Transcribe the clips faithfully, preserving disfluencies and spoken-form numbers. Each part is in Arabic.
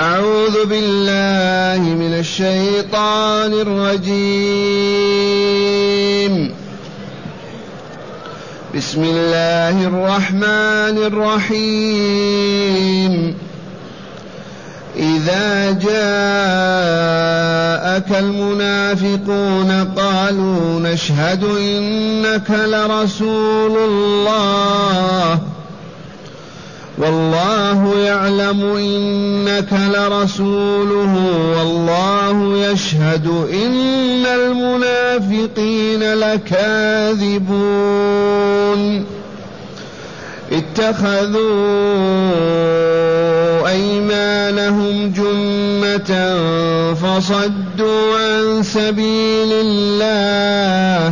أعوذ بالله من الشيطان الرجيم. بسم الله الرحمن الرحيم. إذا جاءك المنافقون قالوا نشهد إنك لرسول الله والله يعلم إنك لرسوله والله يشهد إن المنافقين لكاذبون. اتخذوا أيمانهم جنة فصدوا عن سبيل الله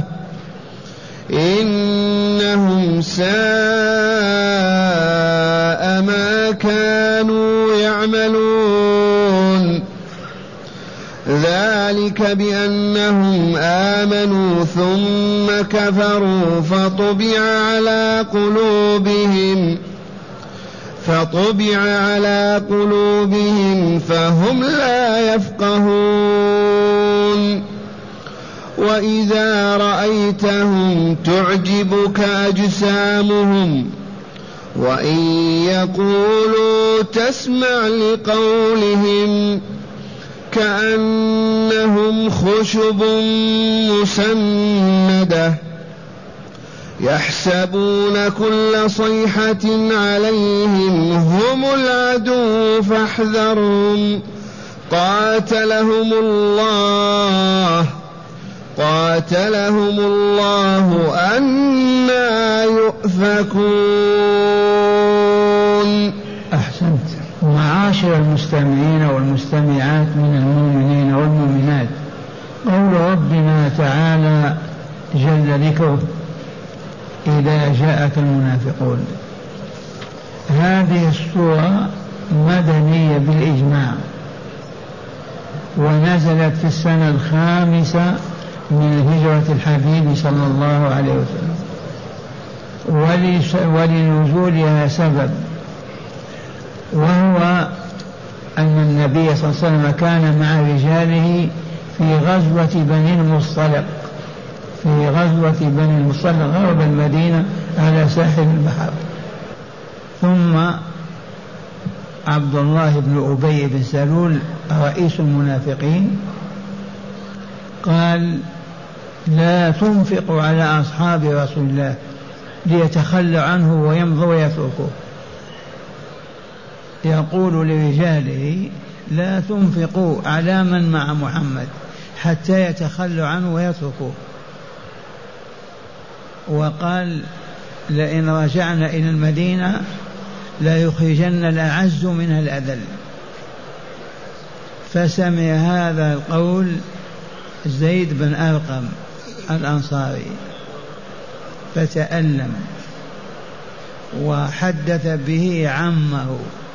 إنهم ساء ما كانوا يعملون. ذلك بأنهم آمنوا ثم كفروا فطبع على قلوبهم فطبع على قلوبهم فهم لا يفقهون. وإذا رأيتهم تعجبك أجسامهم وإن يقولوا تسمع لقولهم كأنهم خشب مسندة يحسبون كل صيحة عليهم هم العدو فاحذرهم قاتلهم الله قاتلهم الله أنى يؤفكون. أحسنت. معاشر المستمعين والمستمعات من المؤمنين والمؤمنات، قول ربنا تعالى جل ذكره إذا جاءك المنافقون، هذه السورة مدنية بالإجماع، ونزلت في السنة الخامسة من هجرة الحبيب صلى الله عليه وسلم، ولنزولها سبب، وهو أن النبي صلى الله عليه وسلم كان مع رجاله في غزوة بني المصطلق في غزوة بني المصطلق غرب المدينة على ساحل البحر. ثم عبد الله بن أبي بن سلول رئيس المنافقين قال لا تنفقوا على أصحاب رسول الله ليتخلى عنه ويمضوا ويتركوه. يقول لرجاله لا تنفقوا على من مع محمد حتى يتخلوا عنه ويتركوه. وقال لئن رجعنا إلى المدينة لا يخرجن الأعز منها الأذل. فسمع هذا القول زيد بن أرقم الأنصاري فتألم وحدث به عمه،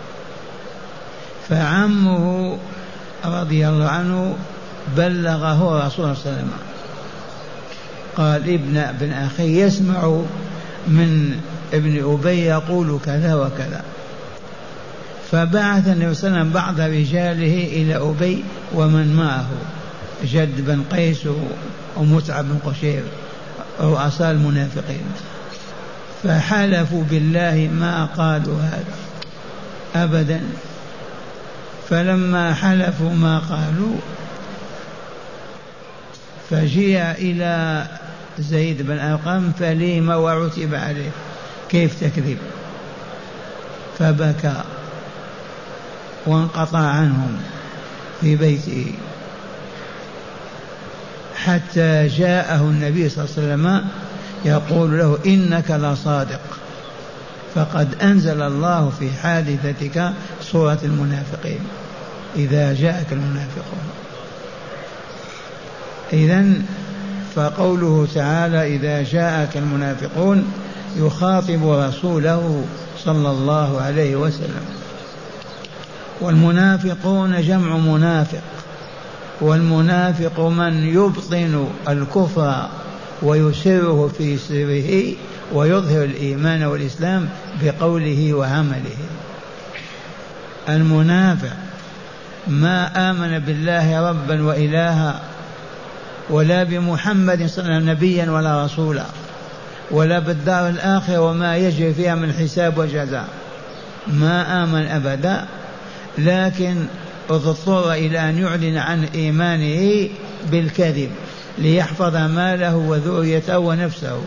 فعمه رضي الله عنه بلغه رسول الله صلى الله عليه وسلم، قال ابن ابن أخي يسمع من ابن أبي يقول كذا وكذا. فبعث النبي صلى الله عليه وسلم بعض رجاله إلى أبي ومن معه جد بن قيس ومتعب بن قشير رؤساء المنافقين، فحلفوا بالله ما قالوا هذا أبدا. فلما حلفوا ما قالوا فجيء إلى زيد بن أرقم فليم وعتب عليه كيف تكذب، فبكى وانقطع عنهم في بيته حتى جاءه النبي صلى الله عليه وسلم يقول له إنك لصادق، فقد أنزل الله في حادثتك سورة المنافقين إذا جاءك المنافقون. إذن فقوله تعالى إذا جاءك المنافقون يخاطب رسوله صلى الله عليه وسلم. والمنافقون جمع منافق، والمنافق من يبطن الكفر ويسره في سره ويظهر الإيمان والإسلام بقوله وعمله. المنافق ما آمن بالله ربا وإلها ولا بمحمد صلى الله عليه وسلم نبيا ولا رسولا ولا بالدار الآخرة وما يجري فيها من حساب وجزاء، ما آمن أبدا، لكن اضطر إلى أن يعلن عن إيمانه بالكذب ليحفظ ماله وذريته ونفسه.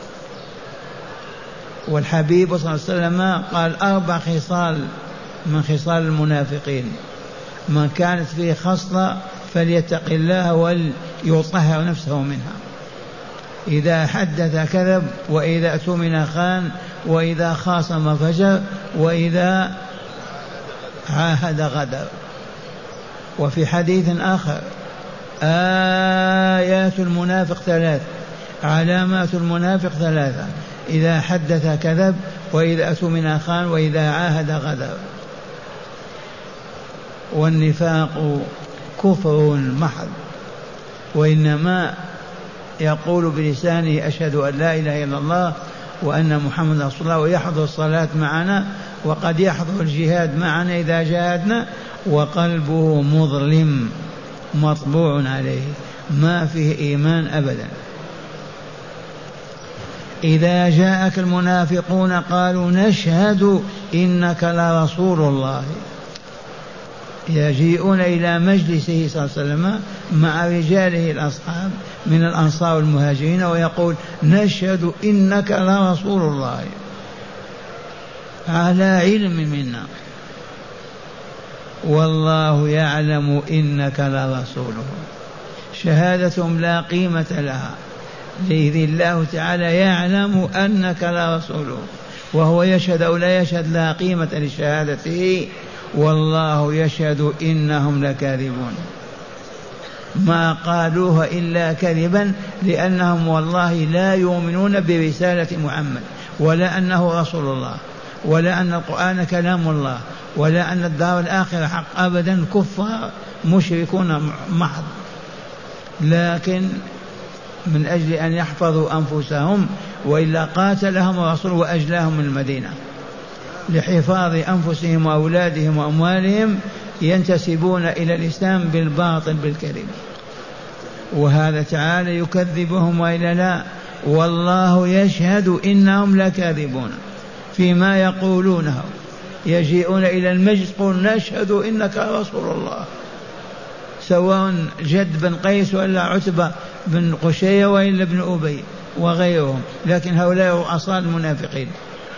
والحبيب صلى الله عليه وسلم قال أربع خصال من خصال المنافقين، من كانت فيه خصلة فليتق الله وليطهر نفسه منها: إذا حدث كذب، وإذا اؤتمن خان، وإذا خاصم فجر، وإذا عاهد غدر. وفي حديث آخر: آيات المنافق ثلاث، علامات المنافق ثلاثة: إذا حدث كذب، وإذا اؤتمن خان، وإذا عاهد غدر. والنفاق كفر محض، وإنما يقول بلسانه أشهد أن لا إله إلا الله وأن محمد رسول الله، ويحضر الصلاة معنا، وقد يحضر الجهاد معنا إذا جاهدنا، وقلبه مظلم مطبوع عليه، ما فيه إيمان أبدا. إذا جاءك المنافقون قالوا نشهد إنك لرسول الله، يجيئون إلى مجلسه صلى الله عليه وسلم مع رجاله الأصحاب من الأنصار والمهاجرين ويقول نشهد إنك لرسول الله، على علم منا، والله يعلم إنك لرسوله. شهادتهم لا قيمة لها، لإذ الله تعالى يعلم أنك لرسوله، وهو يشهد أو لا يشهد لا قيمة لشهادته، والله يشهد إنهم لكاذبون. ما قالوها إلا كذبا، لأنهم والله لا يؤمنون برسالة محمد، ولا أنه رسول الله، ولا أن القرآن كلام الله، ولا أن الدار الآخرة حق، أبدا، كفار مشركون محض. لكن من أجل أن يحفظوا أنفسهم، وإلا قاتلهم الرسول وأجلاهم من المدينة، لحفاظ أنفسهم وأولادهم وأموالهم ينتسبون إلى الإسلام بالباطل بالكذب، وهذا تعالى يكذبهم وإلا لا، والله يشهد إنهم لكاذبون فيما يقولونه. يجيئون إلى المجلس يقول نشهد إنك رسول الله، سواء جد بن قيس ولا عتبة بن قشية وإلا ابن أبي وغيرهم، لكن هؤلاء رؤساء المنافقين.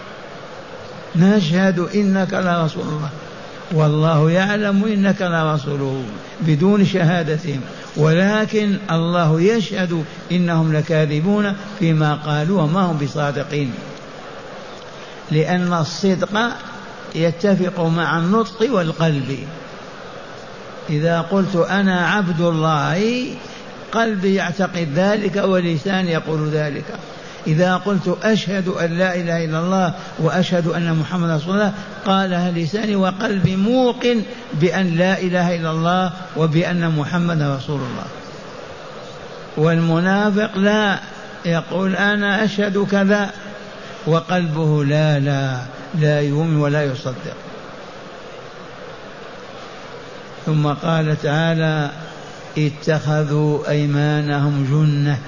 نشهد إنك لرسول الله، والله يعلم إنك لرسوله بدون شهادتهم، ولكن الله يشهد إنهم لكاذبون فيما قالوا وما هم بصادقين، لأن الصدق يتفق مع النطق والقلب. إذا قلت أنا عبد الله قلبي يعتقد ذلك ولساني يقول ذلك. إذا قلت أشهد أن لا إله إلا الله وأشهد أن محمد رسول الله قالها لساني وقلبي موقن بأن لا إله إلا الله وبأن محمد رسول الله. والمنافق لا، يقول أنا أشهد كذا وقلبه لا لا لا يؤمن ولا يصدق. ثم قال تعالى اتخذوا أيمانهم جنة.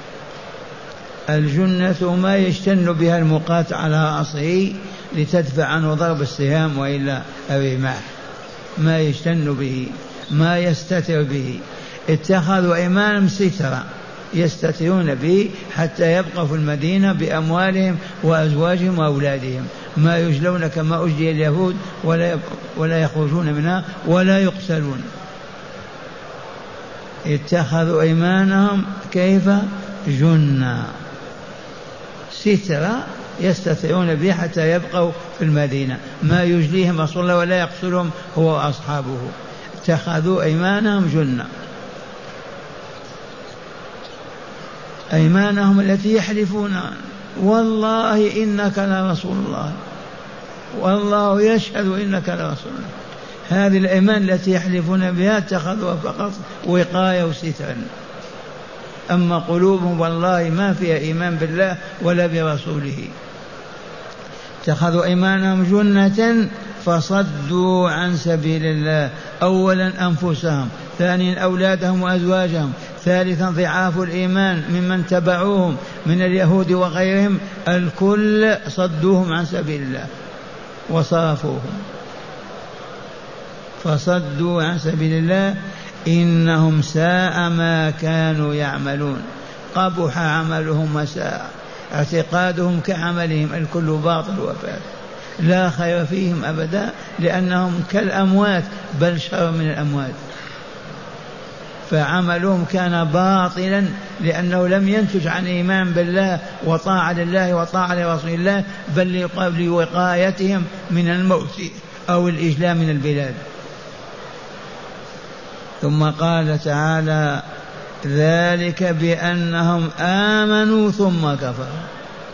الجنة ما يجتن بها المقاتل على رأسه لتدفع عنه ضرب السهام وإلا الرماح، ما يجتن به، ما يستتر به. اتخذوا أيمانهم سترا يستترون به حتى يبقوا في المدينة بأموالهم وأزواجهم وأولادهم، ما يجلون كما أجلي اليهود ولا ولا يخرجون منها ولا يقتلون. اتخذوا أيمانهم كيف؟ جنة، سترة يستطيعون به حتى يبقوا في المدينة، ما يجليهم رسول الله ولا يقتلهم هو وأصحابه. اتخذوا أيمانهم جنة، أيمانهم التي يحلفون والله إنك لرسول الله، والله يشهد إنك لرسول الله. هذه الأيمان التي يحلفون بها اتخذوها فقط وقاية وسترا، أما قلوبهم والله ما فيها إيمان بالله ولا برسوله. اتخذوا أيمانهم جنة فصدوا عن سبيل الله، أولا أنفسهم، ثانيا أولادهم وأزواجهم، ثالثا ضعاف الإيمان ممن تبعوهم من اليهود وغيرهم، الكل صدوهم عن سبيل الله وصرفوهم. فصدوا عن سبيل الله إنهم ساء ما كانوا يعملون، قبح عملهم وساء، اعتقادهم كعملهم، الكل باطل وفاسد، لا خير فيهم أبدا، لأنهم كالأموات بل شر من الأموات. فعملهم كان باطلا لأنه لم ينتج عن إيمان بالله وطاعة لله وطاعة لرسول الله، بل لوقايتهم من الموت أو الإجلاء من البلاد. ثم قال تعالى ذلك بأنهم آمنوا ثم كفروا.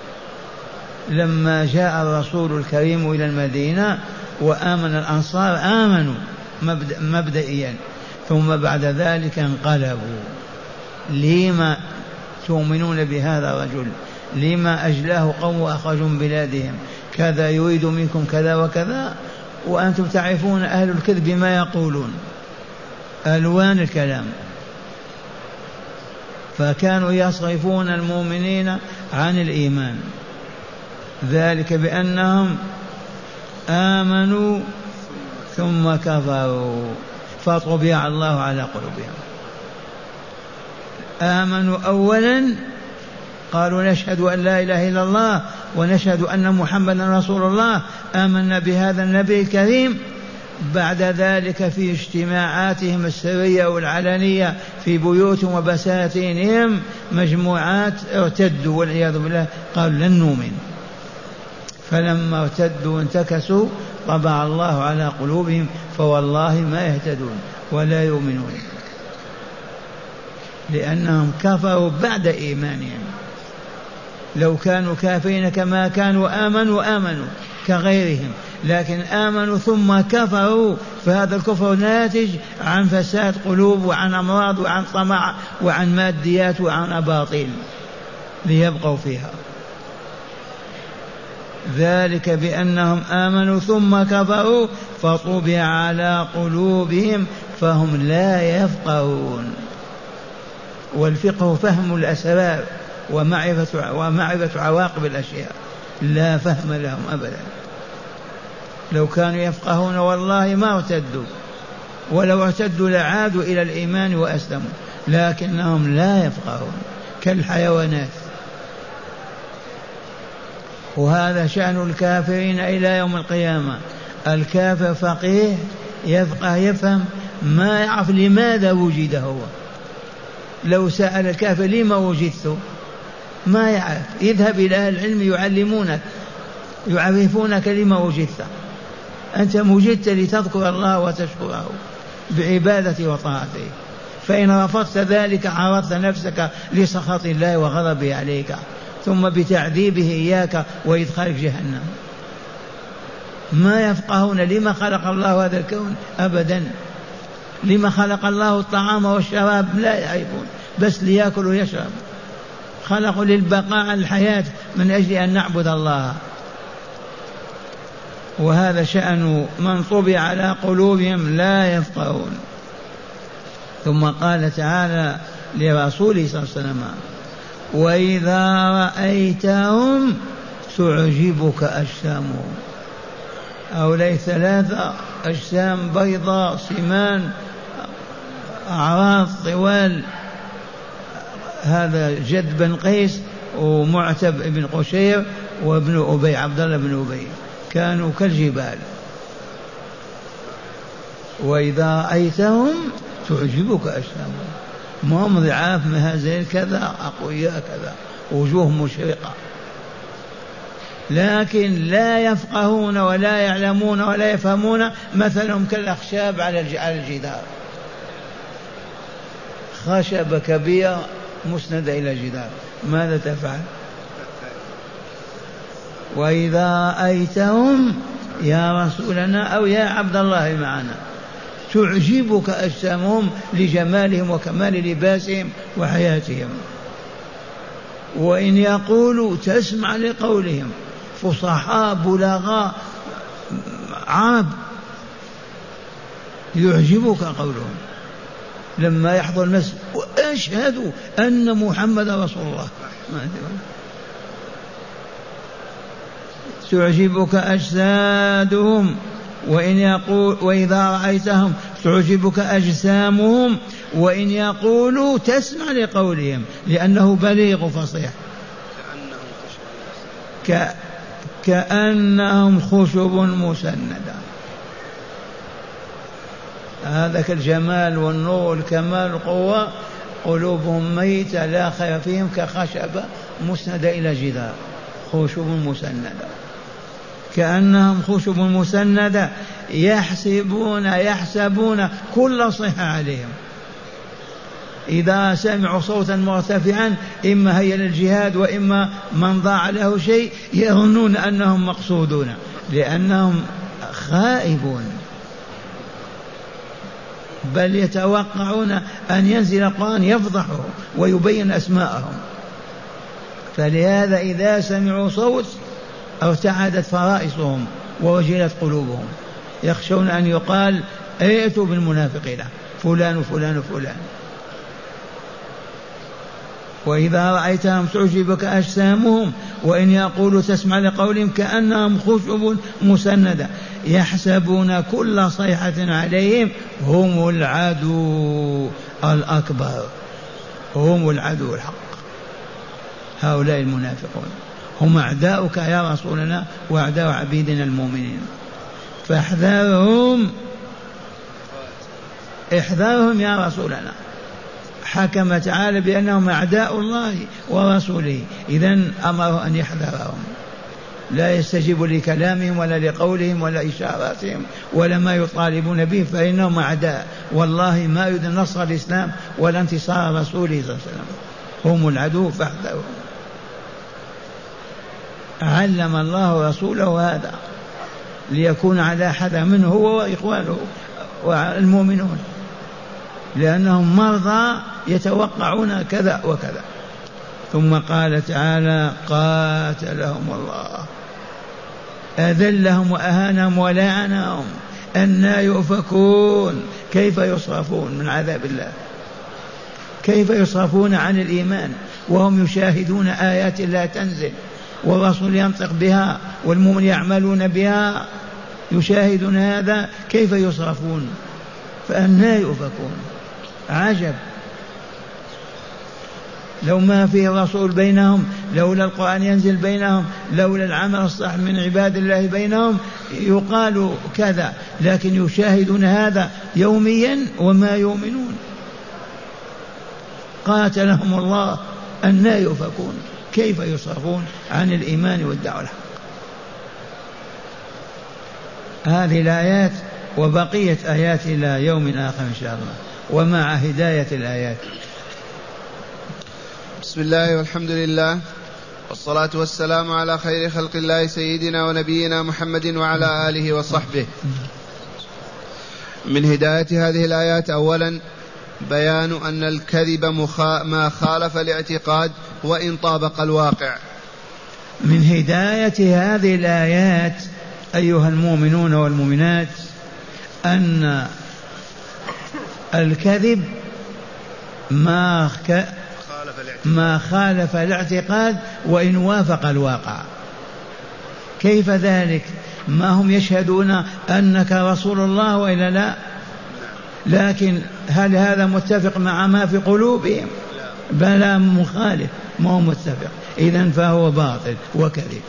لما جاء الرسول الكريم إلى المدينة وآمن الأنصار آمنوا مبدئيا، ثم بعد ذلك انقلبوا. لما تؤمنون بهذا الرجل؟ لما أجلاه قوم وأخرجوا من بلادهم؟ كذا يريد منكم كذا وكذا، وأنتم تعرفون أهل الكذب ما يقولون، ألوان الكلام. فكانوا يصرفون المؤمنين عن الإيمان. ذلك بأنهم آمنوا ثم كفروا فطبع الله على قلوبهم. آمنوا أولا، قالوا نشهد أن لا إله إلا الله ونشهد أن محمدا رسول الله، آمنا بهذا النبي الكريم. بعد ذلك في اجتماعاتهم السرية والعلنية في بيوتهم وبساتينهم مجموعات ارتدوا والعياذ بالله، قالوا لن نؤمن. فلما ارتدوا وانتكسوا طبع الله على قلوبهم، فوالله ما يهتدون ولا يؤمنون، لأنهم كفروا بعد إيمانهم. لو كانوا كافرين كما كانوا آمنوا آمنوا كغيرهم، لكن آمنوا ثم كفروا، فهذا الكفر ناتج عن فساد قلوب وعن أمراض وعن طمع وعن ماديات وعن أباطيل ليبقوا فيها. ذلك بأنهم آمنوا ثم كفروا فطبع على قلوبهم فهم لا يفقهون. والفقه فهم الأسرار ومعرفة, ومعرفة عواقب الأشياء، لا فهم لهم أبدا. لو كانوا يفقهون والله ما ارتدوا، ولو ارتدوا لعادوا إلى الإيمان وأسلموا، لكنهم لا يفقهون كالحيوانات. وهذا شأن الكافرين إلى يوم القيامة. الكافر فقيه يفقه يفهم، ما يعرف لماذا وجد هو. لو سأل الكافر لما وجدت ما يعرف. يذهب إلى أهل العلم يعلمونك يعرفونك لما وجدت. أنت وجدت لتذكر الله وتشكره بعبادته وطاعته، فإن رفضت ذلك عرضت نفسك لسخط الله وغضبه عليك، ثم بتعذيبه إياك وإدخالك جهنم. ما يفقهون لما خلق الله هذا الكون أبدا. لما خلق الله الطعام والشراب لا يعرفون، بس ليأكل ويشرب. خلقوا للبقاء الحياة من أجل أن نعبد الله. وهذا شأن من طبع على قلوبهم لا يفقهون. ثم قال تعالى لرسوله صلى الله عليه وسلم وإذا رأيتهم تعجبك أجسامهم. هؤلاء ثلاثة أجسام بيضاء سمان أعراض طوال، هذا جد بن قيس ومعتب بن قشير وابن أبي عبد الله بن أبي، كانوا كالجبال. وإذا رأيتهم تعجبك أجسامهم، ما هم ضعاف مهازل كذا أقوياء كذا وجوه مشرقة، لكن لا يفقهون ولا يعلمون ولا يفهمون. مثلهم كالأخشاب على الجدار، خشبة كبيرة مسندة إلى الجدار، ماذا تفعل؟ وإذا رأيتهم يا رسولنا أو يا عبد الله معنا تعجبك أجسامهم لجمالهم وكمال لباسهم وحياتهم، وإن يقولوا تسمع لقولهم، فصحاء بلغاء عرب يعجبك قولهم لما يحضر المسجد وأشهد أن محمد رسول الله. تعجبك أجسادهم وإن يقول وإذا رأيتهم تعجبك أجسامهم وإن يقولوا تسمع لقولهم لأنه بليغ فصيح. ك... كأنهم خشب مسندة. هذا الجمال والنور والكمال والقوة. قلوبهم ميتة لا خير فيهم كخشبة مسندة إلى جدار. خشب مسندة كأنهم خشب مسندة يحسبون يحسبون كل صيحة عليهم. إذا سمعوا صوتا مرتفعا إما هي للجهاد وإما من ضاع له شيء يظنون أنهم مقصودون لأنهم خائبون، بل يتوقعون أن ينزل القرآن يفضحه ويبين أسماءهم. فلهذا إذا سمعوا صوت ارتعدت فرائصهم ووجلت قلوبهم، يخشون أن يقال ائتوا بالمنافقين فلان وفلان وفلان. وإذا رأيتهم تعجبك أجسامهم وإن يقولوا تسمع لقولهم كأنهم خشب مسندة يحسبون كل صيحة عليهم هم العدو الأكبر، هم العدو الحق. هؤلاء المنافقون هم أعداؤك يا رسولنا وأعداء عبيدنا المؤمنين، فاحذرهم احذرهم يا رسولنا. حكم تعالى بأنهم أعداء الله ورسوله، إذن أمره أن يحذرهم، لا يستجيب لكلامهم ولا لقولهم ولا إشاراتهم ولا ما يطالبون به، فإنهم أعداء والله ما يريد نصر الإسلام ولا انتصار رسوله صلى الله عليه وسلم، هم العدو فاحذرهم. علم الله رسوله هذا ليكون على حذر منه هو وإخوانه والمؤمنون، لأنهم مرضى يتوقعون كذا وكذا. ثم قال تعالى قاتلهم الله أذلهم وأهانهم ولعنهم أنى يؤفكون. كيف يصرفون من عذاب الله؟ كيف يصرفون عن الإيمان وهم يشاهدون آيات الله تنزل والرسول ينطق بها والمؤمن يعملون بها، يشاهدون هذا، كيف يصرفون؟ فأنى يؤفكون. عجب لو ما فيه رسول بينهم، لولا القرآن ينزل بينهم، لولا العمل الصالح من عباد الله بينهم يقال كذا، لكن يشاهدون هذا يوميا وما يؤمنون. قاتلهم الله أنى يؤفكون. كيف يصرفون عن الإيمان والدعوة الحق؟ هذه الآيات وبقية آيات إلى يوم آخر إن شاء الله ومع هداية الآيات. بسم الله والحمد لله والصلاة والسلام على خير خلق الله سيدنا ونبينا محمد وعلى آله وصحبه. من هداية هذه الآيات أولا بيان أن الكذب ما خالف الاعتقاد وإن طابق الواقع. من هداية هذه الآيات أيها المؤمنون والمؤمنات أن الكذب ما ما خالف الاعتقاد وإن وافق الواقع. كيف ذلك؟ ما هم يشهدون أنك رسول الله وإلا لا؟ لكن هل هذا متفق مع ما في قلوبهم؟ بلى مخالف، ما هو متفق، إذن فهو باطل وكذب.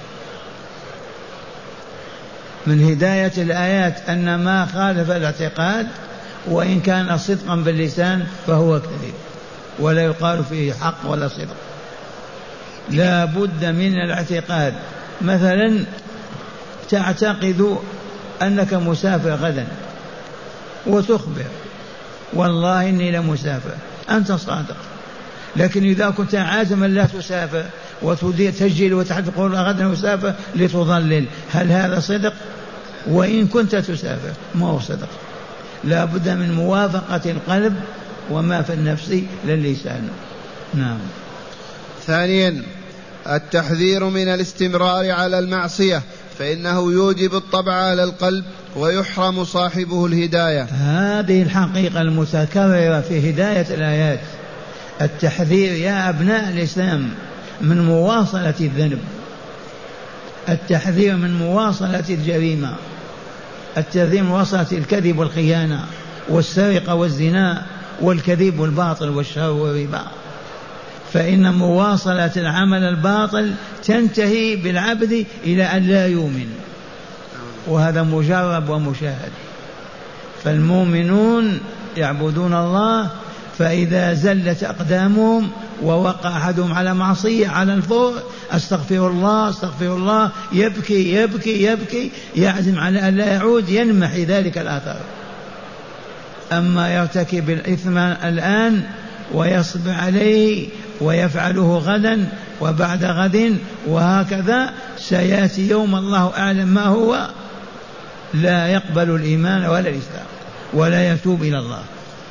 من هداية الآيات أن ما خالف الاعتقاد وإن كان صدقا باللسان فهو كذب ولا يقال فيه حق ولا صدق. لا بد من الاعتقاد. مثلا تعتقد أنك مسافر غدا وتخبر والله إني لمسافر، أنت صادق، لكن إذا كنت عازما لا تسافر وتسجل وتحدث تقول غدا مسافر لتضلل، هل هذا صدق؟ وإن كنت تسافر ما هو صدق. لا بد من موافقة القلب وما في النفس للسان. نعم. ثانيا التحذير من الاستمرار على المعصية، فإنه يوجب الطبع على القلب ويحرم صاحبه الهداية. هذه الحقيقة المتكررة في هداية الآيات، التحذير يا أبناء الإسلام من مواصلة الذنب، التحذير من مواصلة الجريمة، التحذير من مواصلة الكذب والخيانة والسرقة والزنا والكذب والباطل والشر والربا، فإن مواصلة العمل الباطل تنتهي بالعبد إلى أن لا يؤمن، وهذا مجرب ومشاهد. فالمؤمنون يعبدون الله، فإذا زلت أقدامهم ووقع أحدهم على معصية على الفور أستغفر الله أستغفر الله، يبكي يبكي يبكي يعزم على أن لا يعود، ينمحي ذلك الأثر. أما يرتكب الإثم الآن ويصبر عليه ويفعله غدا وبعد غد وهكذا، سيأتي يوم الله أعلم ما هو، لا يقبل الإيمان ولا الإسلام ولا يتوب إلى الله.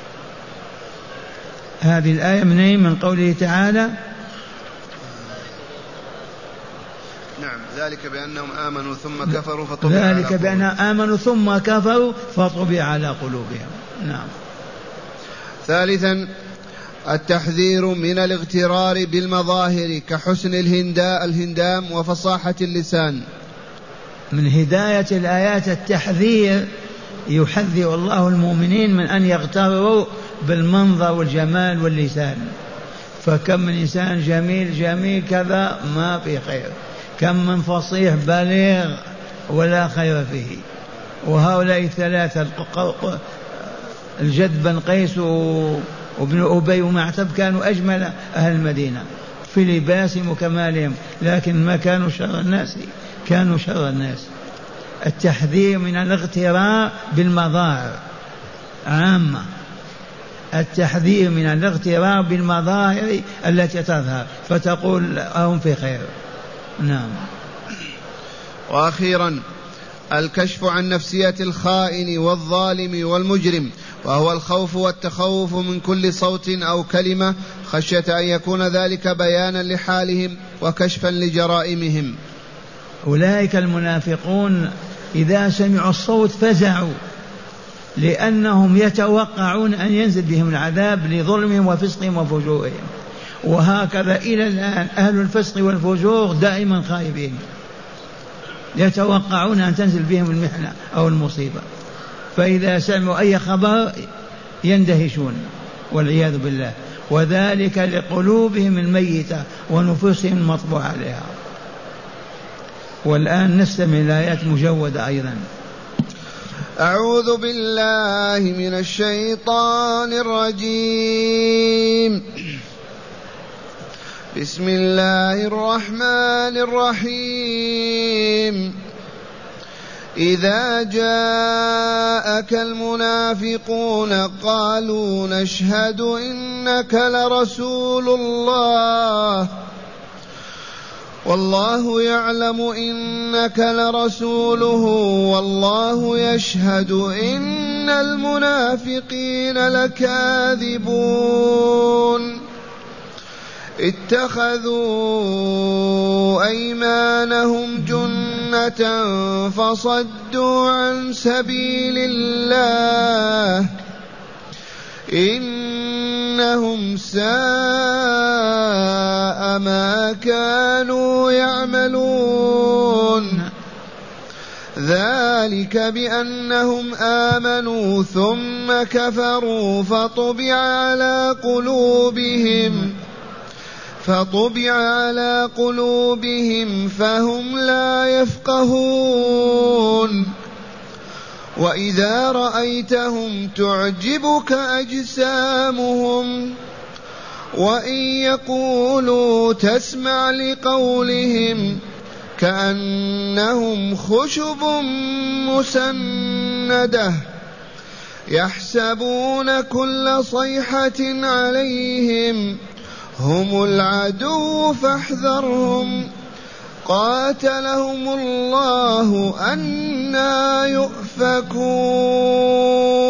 هذه الآية من من قوله تعالى نعم ذلك بأنهم آمنوا ثم كفروا فطبع على ذلك بأنهم آمنوا ثم كفروا فطبع على قلوبهم. نعم. ثالثا التحذير من الاغترار بالمظاهر كحسن الهنداء الهندام وفصاحة اللسان. من هداية الآيات التحذير، يحذر الله المؤمنين من أن يغتروا بالمنظر والجمال واللسان، فكم من إنسان جميل جميل كذا ما في خير، كم من فصيح بليغ ولا خير فيه. وهؤلاء الثلاثة الجد بن قيس وابن أبي ومعتب كانوا أجمل أهل المدينة في لباسهم وكمالهم، لكن ما كانوا شر الناس، كانوا شر الناس. التحذير من الاغترار بالمظاهر عامة، التحذير من الاغترار بالمظاهر التي تظهر فتقول هم في خير. نعم. وأخيرا الكشف عن نفسية الخائن والظالم والمجرم، وهو الخوف والتخوف من كل صوت أو كلمة خشية أن يكون ذلك بيانا لحالهم وكشفا لجرائمهم. أولئك المنافقون إذا سمعوا الصوت فزعوا، لأنهم يتوقعون أن ينزل بهم العذاب لظلمهم وفسقهم وفجورهم، وهكذا إلى الآن أهل الفسق والفجور دائما خائبين، يتوقعون أن تنزل بهم المحنة أو المصيبة، فإذا سمعوا أي خبر يندهشون والعياذ بالله، وذلك لقلوبهم الميتة ونفوسهم المطبوع عليها. والآن نستمع الآيات مجودة أيضا. أعوذ بالله من الشيطان الرجيم. بسم الله الرحمن الرحيم. إذا جاءك المنافقون قالوا نشهد إنك لرسول الله والله يعلم إنك لرسوله والله يشهد إن المنافقين لكاذبون اتخذوا أيمانهم جنة فصدوا عن سبيل الله إنهم ساء ما كانوا يعملون ذلك بأنهم آمنوا ثم كفروا فطبع على قلوبهم فطبع على قلوبهم فهم لا يفقهون وإذا رأيتهم تعجبك أجسامهم وإن يقولوا تسمع لقولهم كأنهم خشب مسندة يحسبون كل صيحة عليهم هم العدو فاحذرهم قاتلهم الله أنى يؤفكون.